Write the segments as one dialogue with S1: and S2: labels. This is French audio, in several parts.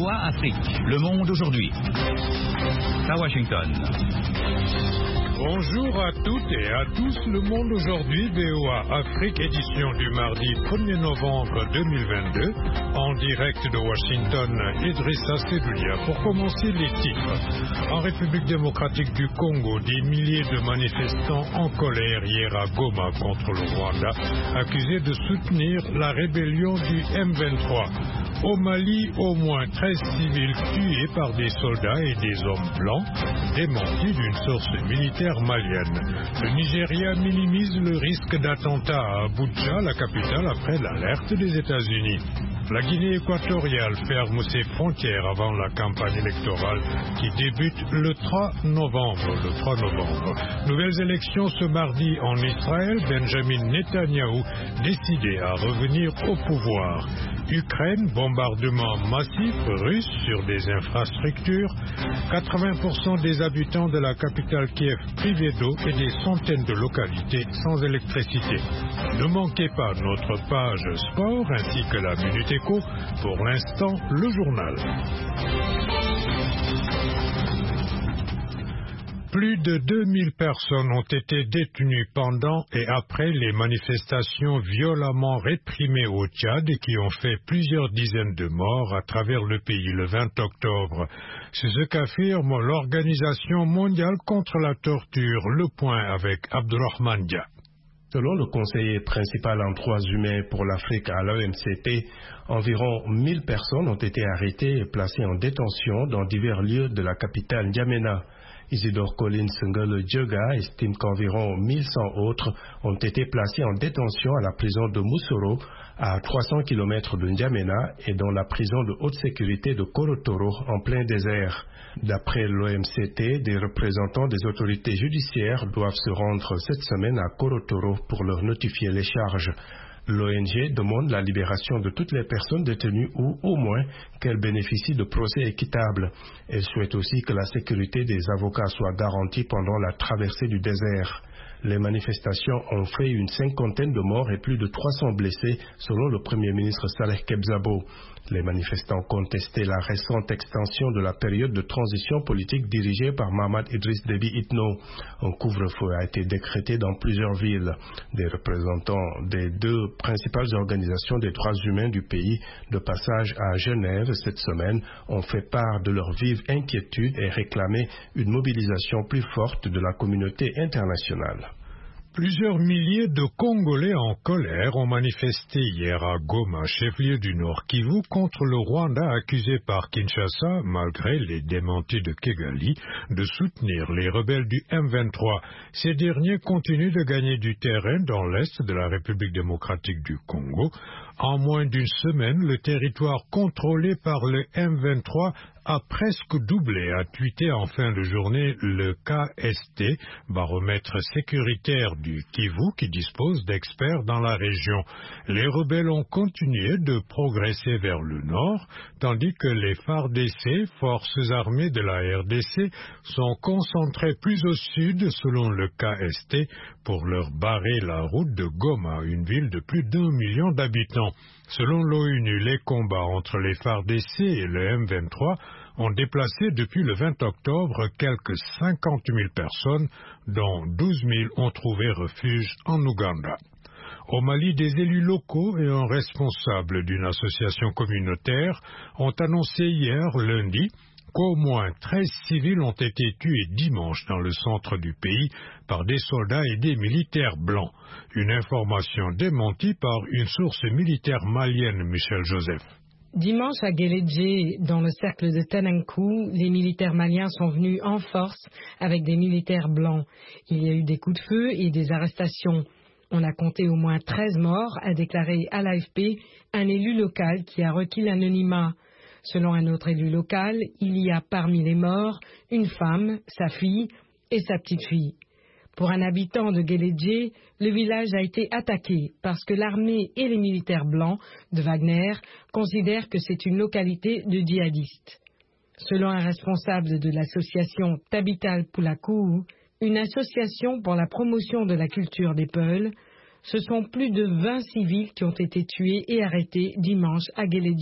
S1: VOA Afrique, Le Monde aujourd'hui. À Washington.
S2: Bonjour à toutes et à tous, Le Monde aujourd'hui, VOA Afrique, édition du mardi 1er novembre 2022, en direct de Washington, Idrissa Seloulia. Pour commencer les titres. En République démocratique du Congo, des milliers de manifestants en colère hier à Goma contre le Rwanda, accusés de soutenir la rébellion du M23. Au Mali, au moins 13 civils tués par des soldats et des hommes blancs, démenti d'une source militaire malienne. Le Nigeria minimise le risque d'attentat à Abuja, la capitale, après l'alerte des États-Unis. La Guinée équatoriale ferme ses frontières avant la campagne électorale qui débute le 3 novembre. Nouvelles élections ce mardi en Israël, Benjamin Netanyahou décidé à revenir au pouvoir. Ukraine, bombardement massif russe sur des infrastructures. 80% des habitants de la capitale Kiev privés d'eau et des centaines de localités sans électricité. Ne manquez pas notre page sport ainsi que la Minute Éco. Pour l'instant, le journal. Plus de 2000 personnes ont été détenues pendant et après les manifestations violemment réprimées au Tchad et qui ont fait plusieurs dizaines de morts à travers le pays le 20 octobre. C'est ce qu'affirme l'Organisation mondiale contre la torture. Le point avec Abdourahmane Dia.
S3: Selon le conseiller principal en droits humains pour l'Afrique à l'OMCT, environ 1000 personnes ont été arrêtées et placées en détention dans divers lieux de la capitale N'Djamena. Isidore Collins Ngele Djega estime qu'environ 1100 autres ont été placés en détention à la prison de Moussoro, à 300 km de N'Djamena, et dans la prison de haute sécurité de Korotoro, en plein désert. D'après l'OMCT, des représentants des autorités judiciaires doivent se rendre cette semaine à Korotoro pour leur notifier les charges. L'ONG demande la libération de toutes les personnes détenues ou, au moins, qu'elles bénéficient de procès équitables. Elle souhaite aussi que la sécurité des avocats soit garantie pendant la traversée du désert. Les manifestations ont fait une 50aine de morts et plus de 300 blessés, selon le Premier ministre Saleh Kebzabo. Les manifestants contestaient la récente extension de la période de transition politique dirigée par Mahamat Idriss Déby Itno. Un couvre-feu a été décrété dans plusieurs villes. Des représentants des deux principales organisations des droits humains du pays, de passage à Genève cette semaine, ont fait part de leur vive inquiétude et réclamé une mobilisation plus forte de la communauté internationale.
S2: Plusieurs milliers de Congolais en colère ont manifesté hier à Goma, chef-lieu du Nord Kivu, contre le Rwanda accusé par Kinshasa, malgré les démentis de Kigali, de soutenir les rebelles du M23. Ces derniers continuent de gagner du terrain dans l'est de la République démocratique du Congo. En moins d'une semaine, le territoire contrôlé par le M23 a presque doublé, a tweeté en fin de journée le KST, baromètre sécuritaire du Kivu qui dispose d'experts dans la région. Les rebelles ont continué de progresser vers le nord, tandis que les FARDC, forces armées de la RDC, sont concentrés plus au sud selon le KST pour leur barrer la route de Goma, une ville de plus d'1 million d'habitants. Selon l'ONU, les combats entre les FARDC et le M23 ont déplacé depuis le 20 octobre quelques 50 000 personnes, dont 12 000 ont trouvé refuge en Ouganda. Au Mali, des élus locaux et un responsable d'une association communautaire ont annoncé hier, lundi, qu'au moins 13 civils ont été tués dimanche dans le centre du pays par des soldats et des militaires blancs. Une information démentie par une source militaire malienne, Michel Joseph.
S4: Dimanche à Guélédjé, dans le cercle de Tenenkou, les militaires maliens sont venus en force avec des militaires blancs. Il y a eu des coups de feu et des arrestations. On a compté au moins 13 morts, a déclaré à l'AFP un élu local qui a requis l'anonymat. Selon un autre élu local, il y a parmi les morts une femme, sa fille et sa petite-fille. Pour un habitant de Guélédjé, le village a été attaqué parce que l'armée et les militaires blancs de Wagner considèrent que c'est une localité de djihadistes. Selon un responsable de l'association Tabital Poulakou, une association pour la promotion de la culture des Peuls, ce sont plus de 20 civils qui ont été tués et arrêtés dimanche à Guélédjé.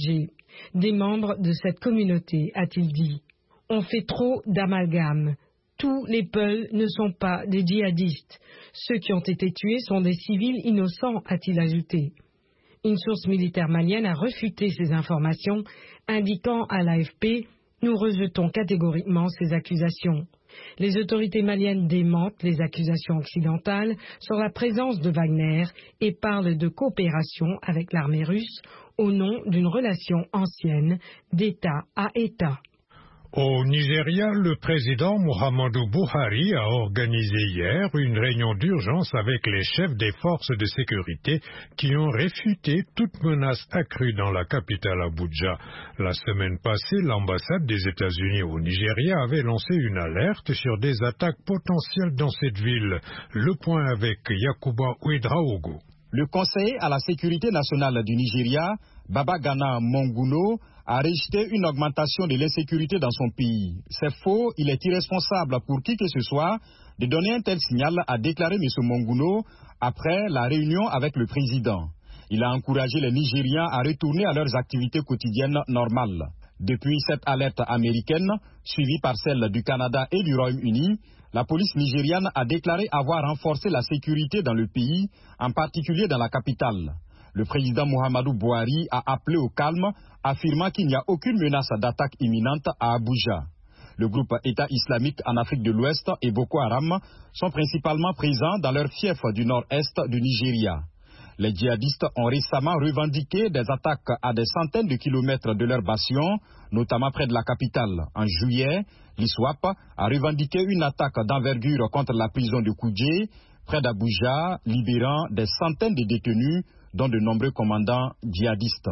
S4: des membres de cette communauté, a-t-il dit. On fait trop d'amalgames. Tous les Peuls ne sont pas des djihadistes. Ceux qui ont été tués sont des civils innocents, a-t-il ajouté. Une source militaire malienne a refuté ces informations, indiquant à l'AFP « Nous rejetons catégoriquement ces accusations ». Les autorités maliennes démentent les accusations occidentales sur la présence de Wagner et parlent de coopération avec l'armée russe au nom d'une relation ancienne d'État à État.
S2: Au Nigeria, le président Muhammadu Buhari a organisé hier une réunion d'urgence avec les chefs des forces de sécurité qui ont réfuté toute menace accrue dans la capitale Abuja. La semaine passée, l'ambassade des États-Unis au Nigeria avait lancé une alerte sur des attaques potentielles dans cette ville. Le point avec Yakuba Ouedraogo.
S1: Le conseiller à la sécurité nationale du Nigeria, Babagana Monguno, a rejeté une augmentation de l'insécurité dans son pays. C'est faux, il est irresponsable pour qui que ce soit de donner un tel signal, a déclaré M. Monguno après la réunion avec le président. Il a encouragé les Nigériens à retourner à leurs activités quotidiennes normales. Depuis cette alerte américaine, suivie par celle du Canada et du Royaume-Uni, la police nigériane a déclaré avoir renforcé la sécurité dans le pays, en particulier dans la capitale. Le président Muhammadu Buhari a appelé au calme, affirmant qu'il n'y a aucune menace d'attaque imminente à Abuja. Le groupe État islamique en Afrique de l'Ouest et Boko Haram sont principalement présents dans leur fief du nord-est du Nigeria. Les djihadistes ont récemment revendiqué des attaques à des centaines de kilomètres de leur bastion, notamment près de la capitale. En juillet, l'ISWAP a revendiqué une attaque d'envergure contre la prison de Kuje, près d'Abuja, libérant des centaines de détenus, dont de nombreux commandants djihadistes.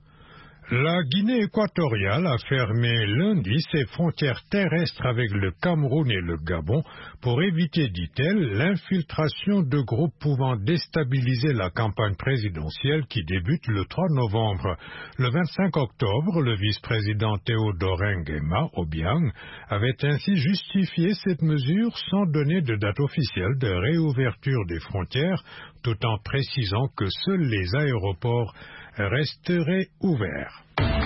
S2: La Guinée équatoriale a fermé lundi ses frontières terrestres avec le Cameroun et le Gabon pour éviter, dit-elle, l'infiltration de groupes pouvant déstabiliser la campagne présidentielle qui débute le 3 novembre. Le 25 octobre, le vice-président Théodore Nguema Obiang avait ainsi justifié cette mesure sans donner de date officielle de réouverture des frontières, tout en précisant que seuls les aéroports resteraient ouverts.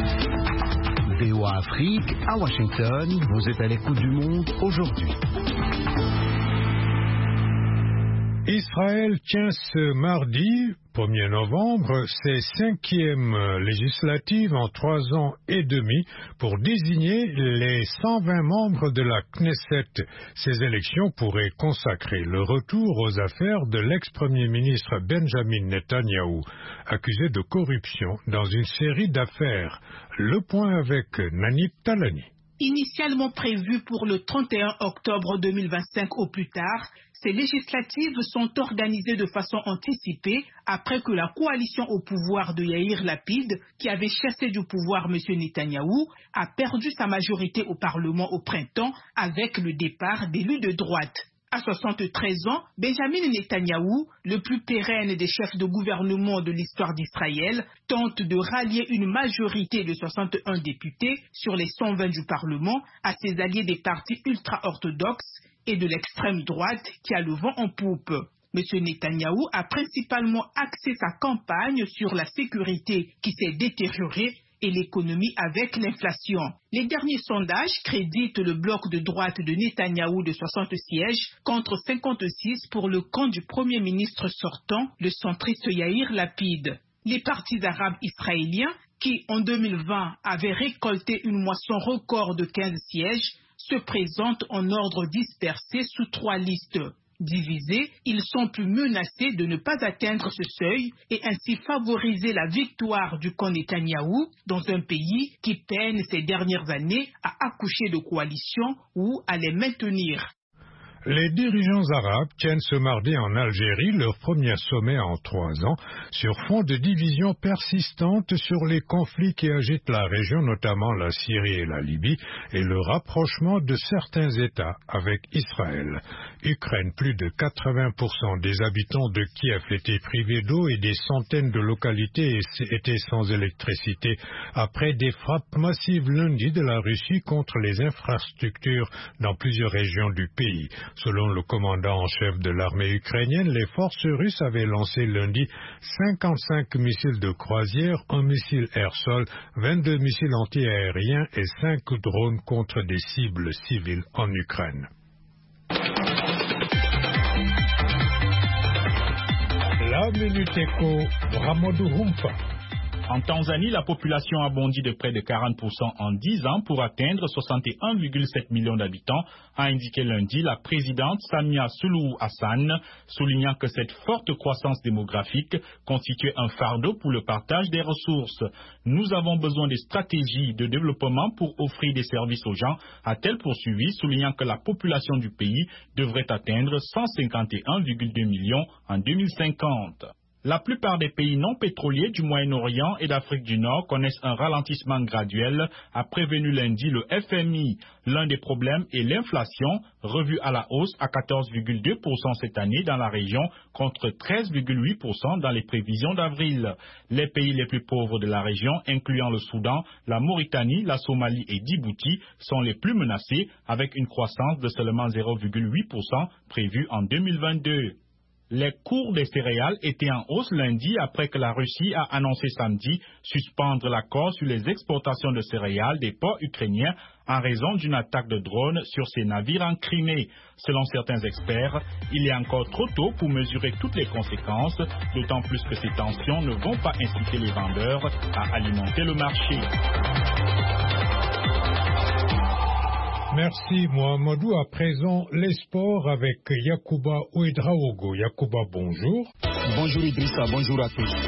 S5: VOA Afrique, à Washington, vous êtes à l'écoute du monde aujourd'hui.
S2: Israël tient ce mardi, 1er novembre, ses 5e législatives en 3 ans et demi pour désigner les 120 membres de la Knesset. Ces élections pourraient consacrer le retour aux affaires de l'ex-premier ministre Benjamin Netanyahou, accusé de corruption dans une série d'affaires. Le point avec Nanit Talani.
S6: Initialement prévues pour le 31 octobre 2025 au plus tard, ces législatives sont organisées de façon anticipée après que la coalition au pouvoir de Yair Lapid, qui avait chassé du pouvoir M. Netanyahou, a perdu sa majorité au Parlement au printemps avec le départ d'élus de droite. À 73 ans, Benjamin Netanyahou, le plus pérenne des chefs de gouvernement de l'histoire d'Israël, tente de rallier une majorité de 61 députés sur les 120 du Parlement à ses alliés des partis ultra-orthodoxes et de l'extrême droite qui a le vent en poupe. M. Netanyahou a principalement axé sa campagne sur la sécurité qui s'est détériorée et l'économie avec l'inflation. Les derniers sondages créditent le bloc de droite de Netanyahou de 60 sièges contre 56 pour le camp du Premier ministre sortant, le centriste Yair Lapid. Les partis arabes israéliens, qui en 2020 avaient récolté une moisson record de 15 sièges, se présentent en ordre dispersé sous 3 listes. Divisés, ils sont plus menacés de ne pas atteindre ce seuil et ainsi favoriser la victoire du camp Netanyahou dans un pays qui peine ces dernières années à accoucher de coalitions ou à les maintenir.
S2: Les dirigeants arabes tiennent ce mardi en Algérie leur premier sommet en 3 ans sur fond de divisions persistantes sur les conflits qui agitent la région, notamment la Syrie et la Libye, et le rapprochement de certains États avec Israël. Ukraine, plus de 80% des habitants de Kiev étaient privés d'eau et des centaines de localités étaient sans électricité après des frappes massives lundi de la Russie contre les infrastructures dans plusieurs régions du pays. Selon le commandant en chef de l'armée ukrainienne, les forces russes avaient lancé lundi 55 missiles de croisière, un missile air-sol, 22 missiles anti-aériens et 5 drones contre des cibles civiles en Ukraine. La Minute Éco, Ramadou Humpa.
S7: En Tanzanie, la population a bondi de près de 40% en 10 ans pour atteindre 61,7 millions d'habitants, a indiqué lundi la présidente Samia Suluhu Hassan, soulignant que cette forte croissance démographique constituait un fardeau pour le partage des ressources. Nous avons besoin de stratégies de développement pour offrir des services aux gens, a-t-elle poursuivi, soulignant que la population du pays devrait atteindre 151,2 millions en 2050. La plupart des pays non pétroliers du Moyen-Orient et d'Afrique du Nord connaissent un ralentissement graduel, a prévenu lundi le FMI. L'un des problèmes est l'inflation, revue à la hausse à 14,2% cette année dans la région, contre 13,8% dans les prévisions d'avril. Les pays les plus pauvres de la région, incluant le Soudan, la Mauritanie, la Somalie et Djibouti, sont les plus menacés, avec une croissance de seulement 0,8% prévue en 2022. Les cours des céréales étaient en hausse lundi après que la Russie a annoncé samedi suspendre l'accord sur les exportations de céréales des ports ukrainiens en raison d'une attaque de drones sur ces navires en Crimée. Selon certains experts, il est encore trop tôt pour mesurer toutes les conséquences, d'autant plus que ces tensions ne vont pas inciter les vendeurs à alimenter le marché.
S2: Merci Mohamedou. À présent, les sports avec Yacouba Ouedraogo. Yacouba, bonjour.
S1: Bonjour Idrissa, bonjour à tous.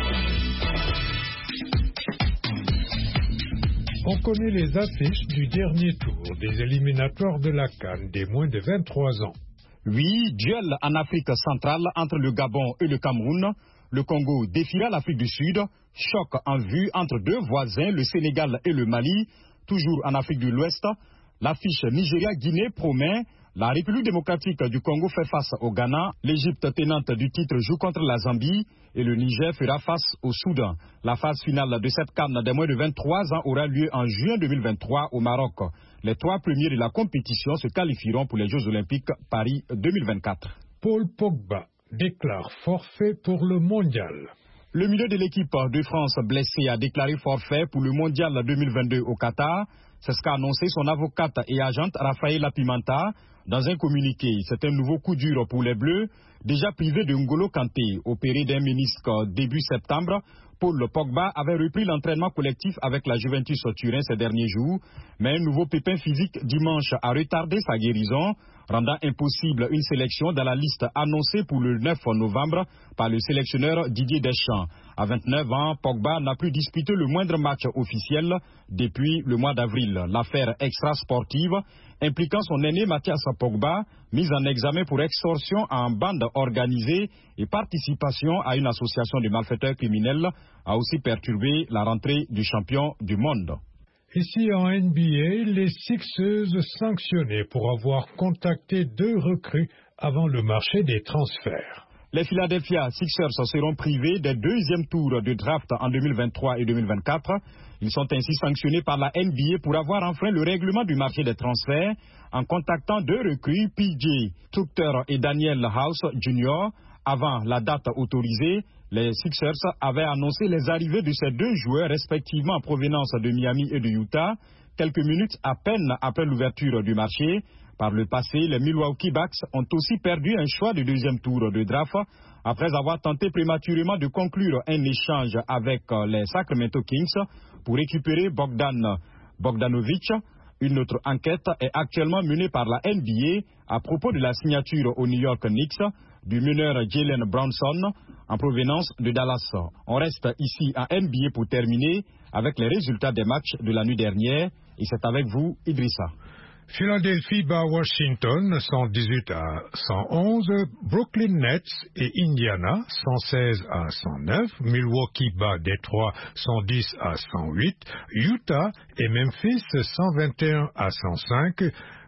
S2: On connaît les affiches du dernier tour des éliminatoires de la CAN des moins de 23 ans.
S1: Oui, duel en Afrique centrale entre le Gabon et le Cameroun. Le Congo défiera l'Afrique du Sud. Choc en vue entre deux voisins, le Sénégal et le Mali. Toujours en Afrique de l'Ouest. L'affiche Nigeria-Guinée promet. La République démocratique du Congo fait face au Ghana. L'Égypte tenante du titre joue contre la Zambie. Et le Niger fera face au Soudan. La phase finale de cette CAN des moins de 23 ans aura lieu en juin 2023 au Maroc. Les 3 premiers de la compétition se qualifieront pour les Jeux Olympiques Paris 2024.
S2: Paul Pogba déclare forfait pour le mondial.
S1: Le milieu de l'équipe de France blessé a déclaré forfait pour le mondial 2022 au Qatar. C'est ce qu'a annoncé son avocate et agente Raphaël Pimenta dans un communiqué. C'est un nouveau coup dur pour les Bleus, déjà privés de N'Golo Kanté, opéré d'un ménisque début septembre. Paul Pogba avait repris l'entraînement collectif avec la Juventus Turin ces derniers jours, mais un nouveau pépin physique dimanche a retardé sa guérison, rendant impossible une sélection dans la liste annoncée pour le 9 novembre par le sélectionneur Didier Deschamps. À 29 ans, Pogba n'a plus disputé le moindre match officiel depuis le mois d'avril. L'affaire extra-sportive impliquant son aîné Mathias Pogba, mis en examen pour extorsion en bande organisée et participation à une association de malfaiteurs criminels, a aussi perturbé la rentrée du champion du monde.
S2: Ici en NBA, les Sixers sanctionnés pour avoir contacté 2 recrues avant le marché des transferts.
S1: Les Philadelphia Sixers seront privés des 2e tours de draft en 2023 et 2024. Ils sont ainsi sanctionnés par la NBA pour avoir enfreint le règlement du marché des transferts en contactant 2 recrues, PJ Tucker et Daniel House Jr. Avant la date autorisée. Les Sixers avaient annoncé les arrivées de ces 2 joueurs respectivement en provenance de Miami et de Utah, quelques minutes à peine après l'ouverture du marché. Par le passé, les Milwaukee Bucks ont aussi perdu un choix de 2e tour de draft après avoir tenté prématurément de conclure un échange avec les Sacramento Kings pour récupérer Bogdan Bogdanovic. Une autre enquête est actuellement menée par la NBA à propos de la signature aux New York Knicks du meneur Jalen Brunson en provenance de Dallas. On reste ici à NBA pour terminer avec les résultats des matchs de la nuit dernière. Et c'est avec vous, Idrissa.
S2: Philadelphie bat Washington 118 à 111, Brooklyn Nets et Indiana 116 à 109, Milwaukee bat Détroit 110 à 108, Utah et Memphis 121 à 105,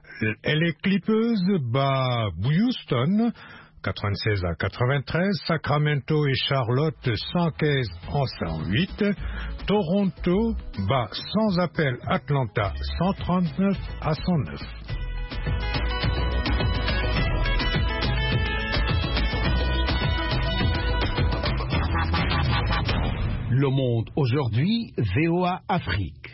S2: LA Clippers bat Houston 96 à 93, Sacramento et Charlotte 115 à 108, Toronto bat sans appel Atlanta 139 à 109.
S5: Le Monde aujourd'hui, VOA Afrique.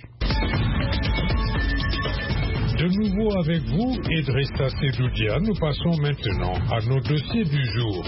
S2: De nouveau avec vous, Idrissa Sedoudia, nous passons maintenant à nos dossiers du jour.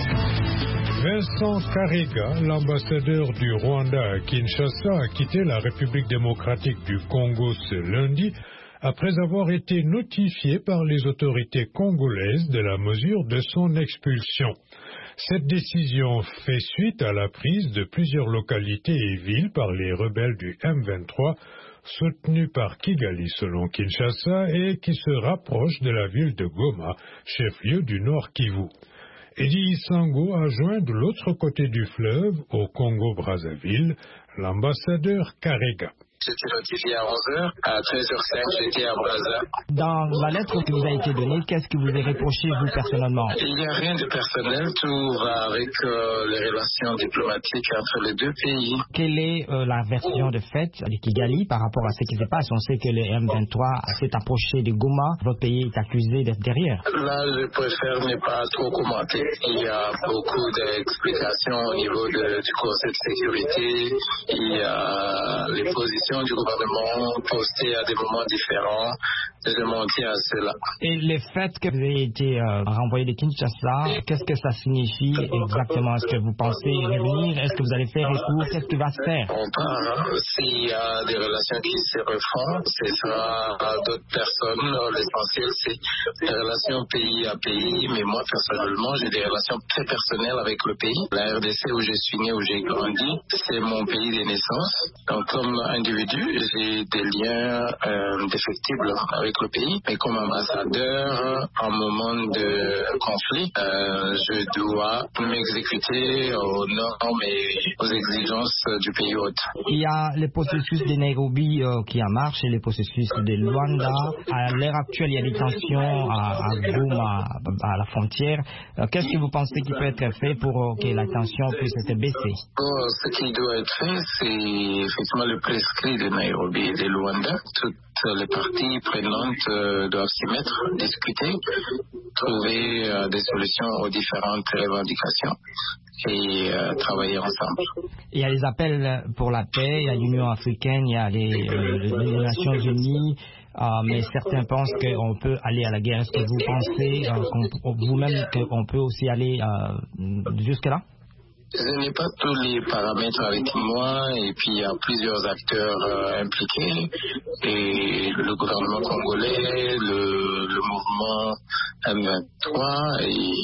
S2: Vincent Karega, l'ambassadeur du Rwanda à Kinshasa, a quitté la République démocratique du Congo ce lundi après avoir été notifié par les autorités congolaises de la mesure de son expulsion. Cette décision fait suite à la prise de plusieurs localités et villes par les rebelles du M23, soutenus par Kigali selon Kinshasa et qui se rapprochent de la ville de Goma, chef-lieu du Nord Kivu. Eddie Sango a joint de l'autre côté du fleuve, au Congo-Brazzaville, l'ambassadeur Karega.
S8: J'étais notifié à 11h, à 13h05, j'étais à Brazza.
S9: Dans la lettre qui vous a été donnée, qu'est-ce que vous avez reproché, vous, personnellement?
S8: Il n'y a rien de personnel, tout va avec les relations diplomatiques entre les deux pays.
S9: Quelle est la version de fait de Kigali par rapport à ce qui se passe? On sait que le M23 s'est approché de Goma, votre pays est accusé d'être derrière.
S8: Là, je préfère ne pas trop commenter. Il y a beaucoup d'explications au niveau du Conseil de sécurité, il y a les positions du gouvernement postées à des moments différents. Je m'en tiens à cela.
S9: Et le fait que vous ayez été renvoyé de Kinshasa, qu'est-ce que ça signifie exactement? Est-ce que vous pensez revenir? Est-ce que vous allez faire recours? Qu'est-ce qui va se faire?
S8: On part. S'il y a des relations qui se refont, ce sera à d'autres personnes. L'essentiel, c'est des relations pays à pays. Mais moi, personnellement, j'ai des relations très personnelles avec le pays. La RDC, où je suis né, où j'ai grandi, c'est mon pays de naissance. Donc, comme individu, j'ai des liens défectibles avec le pays, mais comme ambassadeur, en moment de conflit, je dois m'exécuter aux normes et aux exigences du pays hôte.
S9: Il y a le processus de Nairobi qui en marche et le processus de Luanda. À l'heure actuelle, il y a des tensions à Goma, à la frontière. Qu'est-ce que vous pensez qui peut être fait pour que la tension puisse être baissée?
S8: Ce qui doit être fait, c'est effectivement le prescrit de Nairobi et de Luanda. Toutes les parties prenantes doivent s'y mettre, discuter, trouver des solutions aux différentes revendications et travailler ensemble.
S9: Il y a les appels pour la paix, il y a l'Union africaine, il y a les Nations unies, mais certains pensent qu'on peut aller à la guerre. Est-ce que vous pensez vous-même qu'on peut aussi aller jusque-là?
S8: Je n'ai pas tous les paramètres avec moi et puis il y a plusieurs acteurs impliqués et le gouvernement congolais, le mouvement M23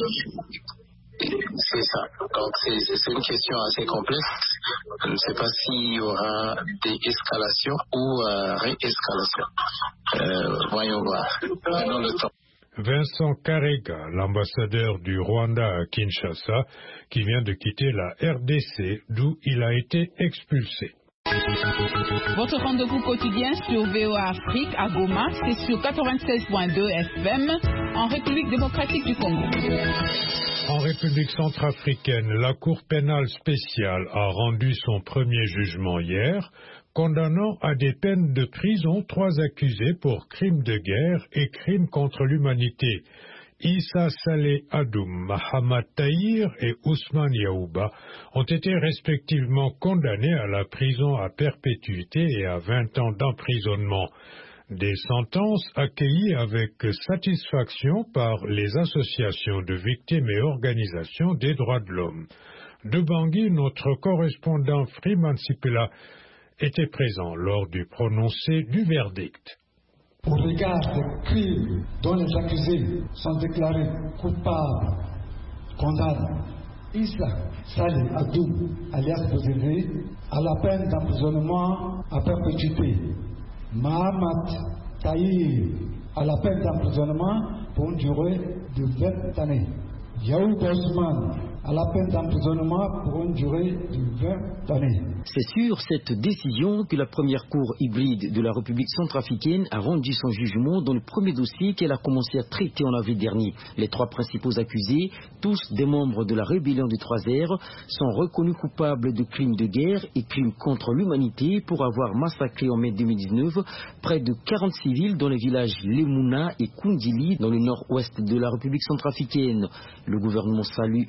S8: et c'est ça. Donc c'est une question assez complexe. Je ne sais pas s'il y aura des escalations ou réescalations. Voyons voir. Prenons le temps.
S2: Vincent Karega, l'ambassadeur du Rwanda à Kinshasa, qui vient de quitter la RDC, d'où il a été expulsé.
S10: Votre rendez-vous quotidien sur VOA Afrique à Goma, c'est sur 96.2 FM en République démocratique du Congo.
S2: En République centrafricaine, la Cour pénale spéciale a rendu son premier jugement hier, condamnant à des peines de prison 3 accusés pour crimes de guerre et crimes contre l'humanité. Issa Saleh Adoum, Mahamad Tahir et Ousmane Yaouba ont été respectivement condamnés à la prison à perpétuité et à 20 ans d'emprisonnement. Des sentences accueillies avec satisfaction par les associations de victimes et organisations des droits de l'homme. De Bangui, notre correspondant Freeman Sipela était présent lors du prononcé du verdict.
S11: Au regard des crimes dont les accusés sont déclarés coupables, condamne Issa Saleh Adoum, alias Bozévé, à la peine d'emprisonnement à perpétuité. Mahamad Tahir à la peine d'emprisonnement pour une durée de 20 années. Yaouba Ousmane à la peine d'emprisonnement pour une durée de 20 années.
S12: C'est sur cette décision que la première cour hybride de la République centrafricaine a rendu son jugement dans le premier dossier qu'elle a commencé à traiter en avril dernier. Les 3 principaux accusés, tous des membres de la rébellion des 3 R, sont reconnus coupables de crimes de guerre et crimes contre l'humanité pour avoir massacré en mai 2019 près de 40 civils dans les villages Lemouna et Koundili dans le nord-ouest de la République centrafricaine. Le gouvernement salue une décision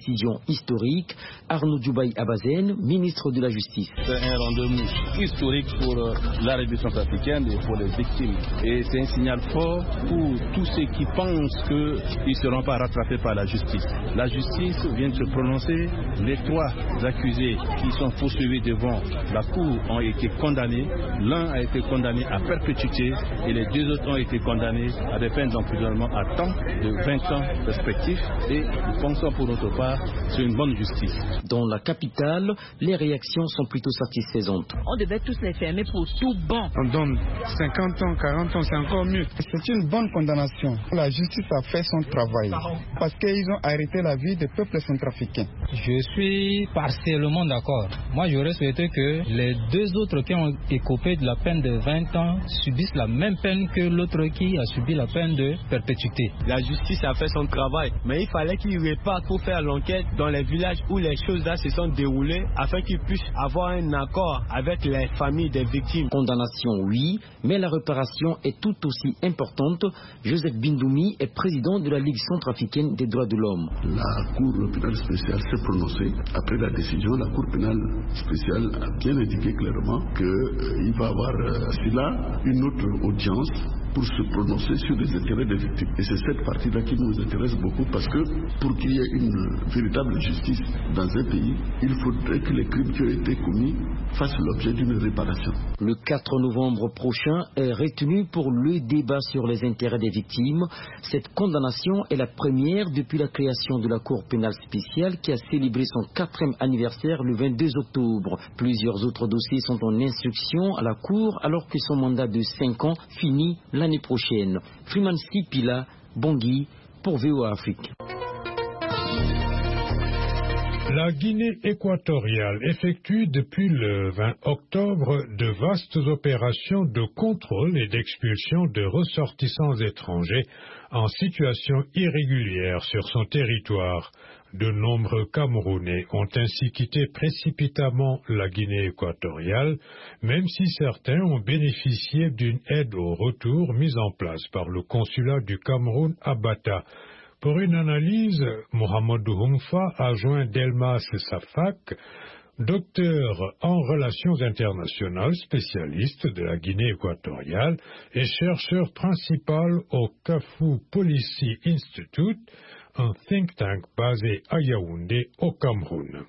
S12: décision historique. Arnaud Djoubaï Abazen, ministre de la Justice.
S13: C'est un rendez-vous historique pour la République centrafricaine et pour les victimes. Et c'est un signal fort pour tous ceux qui pensent qu'ils ne seront pas rattrapés par la justice. La justice vient de se prononcer. Les 3 accusés qui sont poursuivis devant la cour ont été condamnés. L'un a été condamné à perpétuité et les 2 autres ont été condamnés à des peines d'emprisonnement à temps de 20 ans respectifs. Et nous pensons pour notre part c'est une bonne justice.
S12: Dans la capitale, les réactions sont plutôt satisfaisantes.
S14: On devait tous les fermer pour tout bon.
S15: On donne 50 ans, 40 ans, c'est encore mieux. C'est une bonne condamnation. La justice a fait son travail parce qu'ils ont arrêté la vie des peuples centrafricains.
S16: Je suis partiellement d'accord. Moi, j'aurais souhaité que les 2 autres qui ont écopé de la peine de 20 ans subissent la même peine que l'autre qui a subi la peine de perpétuité.
S17: La justice a fait son travail, mais il fallait qu'il reparte pour faire l'enquête dans les villages où les choses là se sont déroulées afin qu'ils puissent avoir un accord avec les familles des victimes.
S12: Condamnation, oui, mais la réparation est tout aussi importante. Joseph Bindoumi est président de la Ligue centrafricaine des droits de l'homme.
S18: La Cour pénale spéciale s'est prononcée. Après la décision, la Cour pénale spéciale a bien indiqué clairement qu'il va y avoir une autre audience pour se prononcer sur les intérêts des victimes. Et c'est cette partie-là qui nous intéresse beaucoup parce que pour qu'il y ait une véritable justice dans un pays, il faudrait que les crimes qui ont été commis fassent l'objet d'une réparation.
S12: Le 4 novembre prochain est retenu pour le débat sur les intérêts des victimes. Cette condamnation est la première depuis la création de la Cour pénale spéciale qui a célébré son 4e anniversaire le 22 octobre. Plusieurs autres dossiers sont en instruction à la Cour alors que son mandat de 5 ans finit l'année prochaine. Freeman Sipila, Bangui, pour VOA Afrique.
S2: La Guinée équatoriale effectue depuis le 20 octobre de vastes opérations de contrôle et d'expulsion de ressortissants étrangers en situation irrégulière sur son territoire. De nombreux Camerounais ont ainsi quitté précipitamment la Guinée équatoriale, même si certains ont bénéficié d'une aide au retour mise en place par le consulat du Cameroun à Bata. Pour une analyse, Mohamedou Humfa a joint Delmas Safak, docteur en relations internationales, spécialiste de la Guinée équatoriale et chercheur principal au Kafou Policy Institute, un think tank basé à Yaoundé, au Cameroun.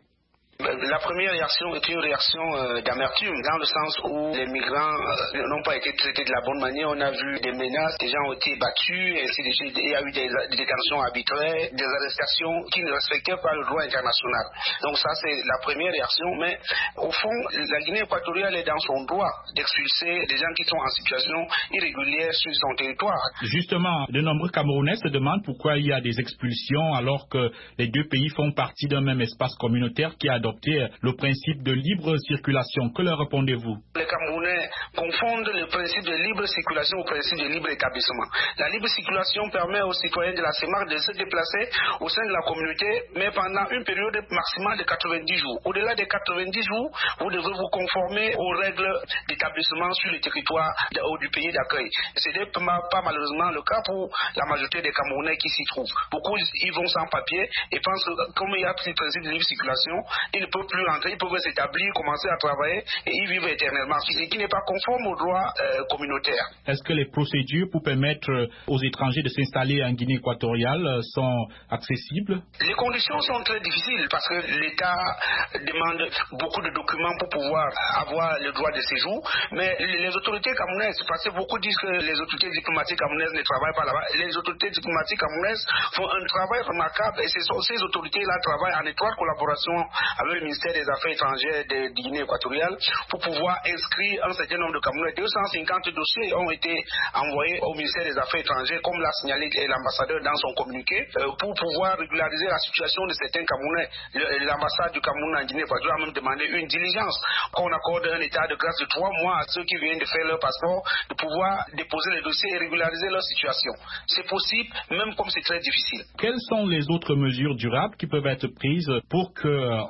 S19: La première réaction est une réaction d'amertume, dans le sens où les migrants n'ont pas été traités de la bonne manière. On a vu des menaces, des gens ont été battus, et ainsi de suite. Il y a eu des détentions arbitraires, des arrestations qui ne respectaient pas le droit international. Donc ça, c'est la première réaction. Mais au fond, la Guinée équatoriale est dans son droit d'expulser des gens qui sont en situation irrégulière sur son territoire.
S7: Justement, de nombreux Camerounais se demandent pourquoi il y a des expulsions alors que les 2 pays font partie d'un même espace communautaire qui a adopté le principe de libre circulation. Que leur répondez-vous?
S19: Les Camerounais confondent le principe de libre circulation au principe de libre établissement. La libre circulation permet aux citoyens de la CEMAC de se déplacer au sein de la communauté, mais pendant une période maximale de 90 jours. Au-delà des 90 jours, vous devez vous conformer aux règles d'établissement sur le territoire du pays d'accueil. Ce n'est pas malheureusement le cas pour la majorité des Camerounais qui s'y trouvent. Beaucoup y vont sans papier et pensent que comme il y a le principe de libre circulation, ils ne peuvent plus rentrer, ils peuvent s'établir, commencer à travailler et y vivre éternellement, ce qui n'est pas conforme au droit communautaire.
S7: Est-ce que les procédures pour permettre aux étrangers de s'installer en Guinée équatoriale sont accessibles? Les
S19: conditions sont très difficiles parce que l'État demande beaucoup de documents pour pouvoir avoir le droit de séjour, mais les autorités camerounaises, parce que beaucoup disent que les autorités diplomatiques camerounaises ne travaillent pas là-bas, les autorités diplomatiques camerounaises font un travail remarquable et ces autorités-là travaillent en étroite collaboration avec le ministère des Affaires étrangères de Guinée équatoriale pour pouvoir inscrire un certain nombre de Camerounais. 250 dossiers ont été envoyés au ministère des Affaires étrangères, comme l'a signalé l'ambassadeur dans son communiqué, pour pouvoir régulariser la situation de certains Camerounais. L'ambassade du Cameroun en Guinée équatoriale a même demandé une diligence, qu'on accorde un état de grâce de 3 mois à ceux qui viennent de faire leur passeport, de pouvoir déposer les dossiers et régulariser leur situation. C'est possible, même comme c'est très difficile.
S7: Quelles sont les autres mesures durables qui peuvent être prises pour qu'on évite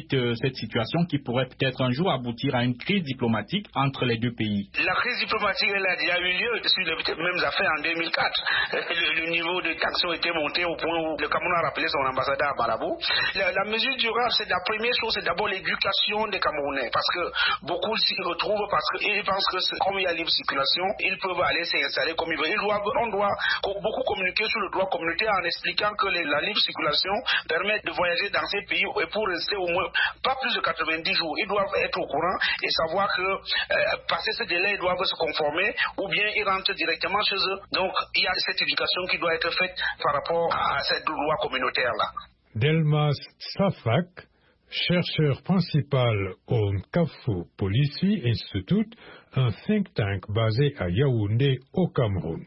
S7: explique cette situation qui pourrait peut-être un jour aboutir à une crise diplomatique entre les deux pays?
S19: La crise diplomatique, elle a déjà eu lieu sur les mêmes affaires en 2004. Le niveau de tension était monté au point où le Cameroun a rappelé son ambassadeur à Malabo. La mesure durable, c'est la première chose, c'est d'abord l'éducation des Camerounais. Parce que beaucoup s'y retrouvent parce qu'ils pensent que comme il y a libre circulation, ils peuvent aller s'installer comme ils veulent. On doit beaucoup communiquer sur le droit communautaire en expliquant que la libre circulation permet de voyager dans ces pays et pour rester au moins pas plus de 90 jours. Ils doivent être au courant et savoir que passer ce délai, ils doivent se conformer ou bien ils rentrent directement chez eux. Donc il y a cette éducation qui doit être faite par rapport à cette loi communautaire-là.
S2: Delmas Safak, chercheur principal au Nkafu Policy Institute, un think tank basé à Yaoundé au Cameroun.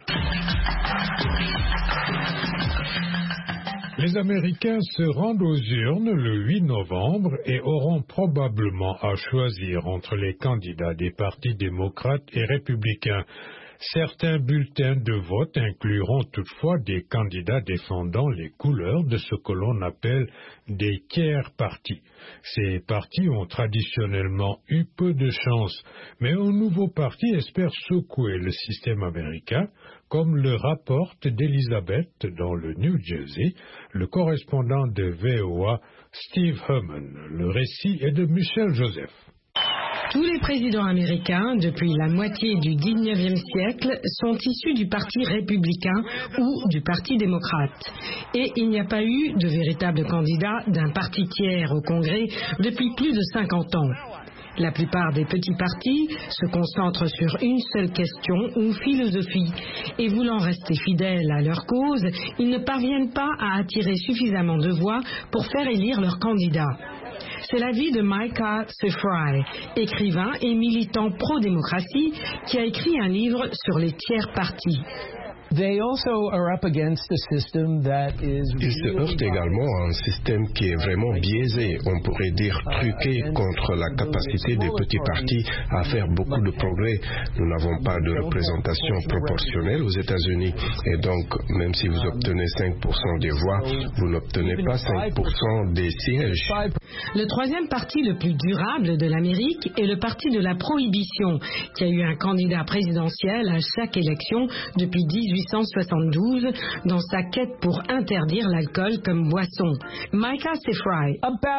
S2: Les Américains se rendent aux urnes le 8 novembre et auront probablement à choisir entre les candidats des partis démocrates et républicains. Certains bulletins de vote incluront toutefois des candidats défendant les couleurs de ce que l'on appelle des tiers partis. Ces partis ont traditionnellement eu peu de chance, mais un nouveau parti espère secouer le système américain, comme le rapporte d'Elizabeth dans le New Jersey, le correspondant de VOA, Steve Herman. Le récit est de Michel Joseph.
S4: Tous les présidents américains, depuis la moitié du XIXe siècle, sont issus du Parti républicain ou du Parti démocrate. Et il n'y a pas eu de véritable candidat d'un parti tiers au Congrès depuis plus de 50 ans. La plupart des petits partis se concentrent sur une seule question ou philosophie. Et voulant rester fidèles à leur cause, ils ne parviennent pas à attirer suffisamment de voix pour faire élire leur candidat. C'est l'avis de Micah Sefrai, écrivain et militant pro-démocratie, qui a écrit un livre sur les tiers partis.
S20: Ils se heurtent également à un système qui est vraiment biaisé, on pourrait dire truqué, contre la capacité des petits partis à faire beaucoup de progrès. Nous n'avons pas de représentation proportionnelle aux États-Unis et donc, même si vous obtenez 5% des voix, vous n'obtenez pas 5% des sièges.
S4: Le troisième parti le plus durable de l'Amérique est le parti de la prohibition, qui a eu un candidat présidentiel à chaque élection depuis 1872 dans sa quête pour interdire l'alcool comme boisson. Micah Sefrai.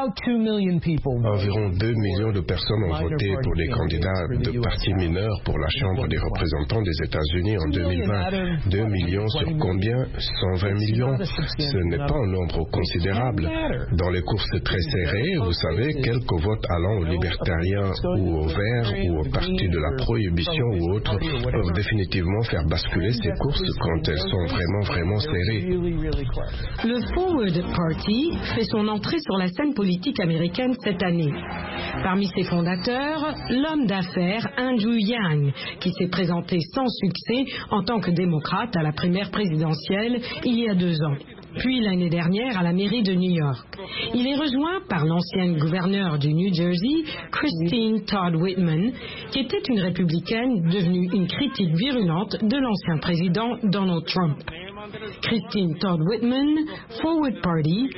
S20: Environ 2 millions de personnes ont voté pour des candidats de partis mineurs pour la Chambre des représentants des États-Unis en 2020. 2 millions sur combien? 120 millions. Ce n'est pas un nombre considérable. Dans les courses très serrées, vous savez, quelques votes allant aux libertariens ou aux Verts ou au parti de la prohibition ou autres peuvent définitivement faire basculer ces courses quand elles sont vraiment serrées.
S4: Le Forward Party fait son entrée sur la scène politique américaine cette année. Parmi ses fondateurs, l'homme d'affaires Andrew Yang, qui s'est présenté sans succès en tant que démocrate à la primaire présidentielle il y a 2 ans. Puis l'année dernière à la mairie de New York. Il est rejoint par l'ancienne gouverneure du New Jersey, Christine Todd Whitman, qui était une républicaine devenue une critique virulente de l'ancien président Donald Trump. Christine Todd Whitman, Forward Party.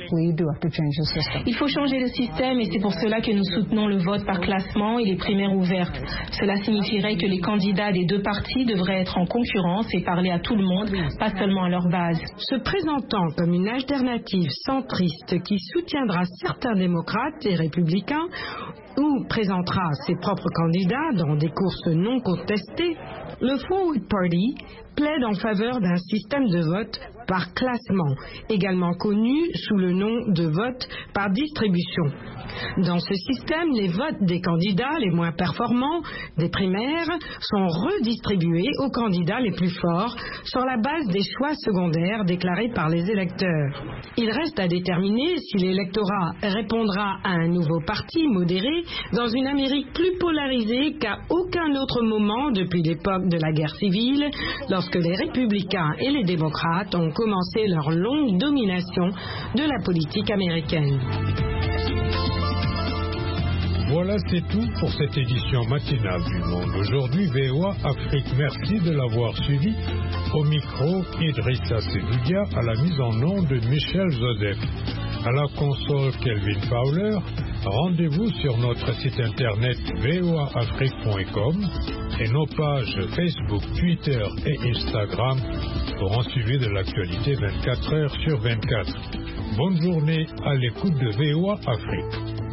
S21: Il faut changer le système et c'est pour cela que nous soutenons le vote par classement et les primaires ouvertes. Cela signifierait que les candidats des 2 partis devraient être en concurrence et parler à tout le monde, pas seulement à leur base.
S4: Se présentant comme une alternative centriste qui soutiendra certains démocrates et républicains ou présentera ses propres candidats dans des courses non contestées, le Forward Party plaide en faveur d'un système de vote par classement, également connu sous le nom de vote par distribution. Dans ce système, les votes des candidats les moins performants des primaires sont redistribués aux candidats les plus forts sur la base des choix secondaires déclarés par les électeurs. Il reste à déterminer si l'électorat répondra à un nouveau parti modéré dans une Amérique plus polarisée qu'à aucun autre moment depuis l'époque de la guerre civile, lorsque les républicains et les démocrates ont commencé leur longue domination de la politique américaine.
S2: Voilà, c'est tout pour cette édition matinale du Monde. Aujourd'hui, VOA Afrique, merci de l'avoir suivi. Au micro, Idrissa Seloudia, à la mise en onde de Michel Joseph. À la console, Kelvin Fowler. Rendez-vous sur notre site internet voaafrique.com et nos pages Facebook, Twitter et Instagram pour un suivi de l'actualité 24 heures sur 24. Bonne journée à l'écoute de VOA Afrique.